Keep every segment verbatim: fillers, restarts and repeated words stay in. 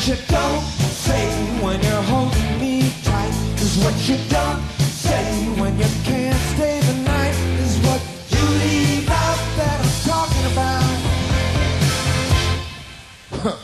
what you don't say when you're holding me tight. Is what you don't say when you can't stay the night. Is what you leave out that I'm talking about. Huh.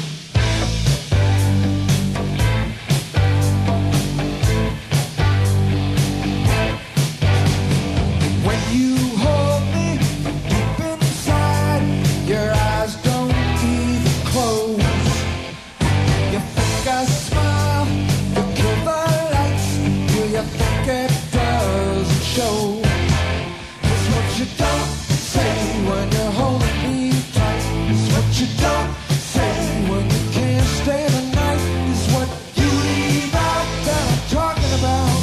When you hold me deep inside, your eyes don't even close. You think I smile, you kill the lights. Do you think it doesn't show? It's what you don't say when you're holding me tight. It's what you don't say when you can't stay the night. It's what you leave out that I'm talking about.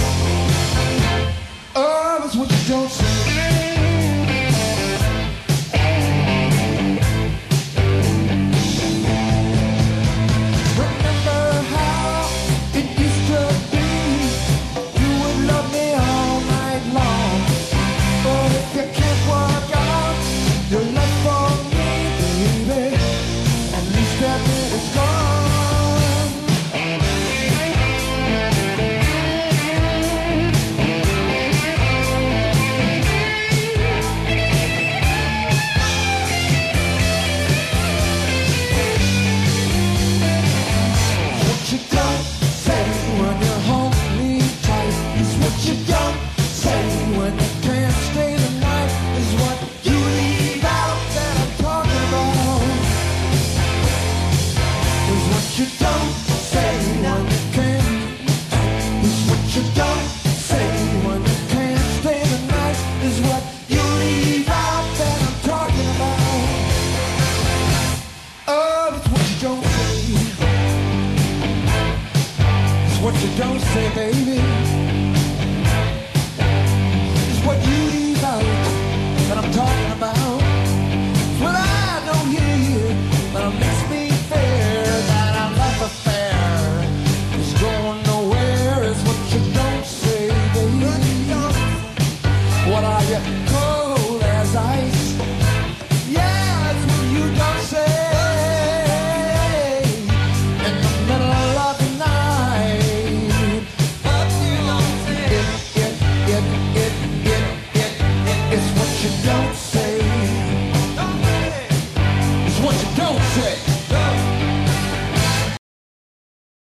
Oh, it's what you don't say. Remember how it used to be? You would love me all night long. But if you can't work out your love for me, baby, at least that bit is gone. What you don't say when you're holding me tight is what you don't say when you can't stay the night. Is what you leave out that I'm talking about. Is what you don't say when you can't. Is what you don't say when you can't stay the night. Is what you leave out that I'm talking about. Oh, it's what you don't say. It's what you don't say, baby. It's what you leave out that I'm talking about. It's what I don't hear, but it makes me fear that our love affair is going nowhere. It's what you don't say, baby. What are you, cold as ice? Yeah, it's what you don't say. In the middle of the night, what you don't say. It, it, it, it, it, it, it, it's what you don't say. It's what you don't say.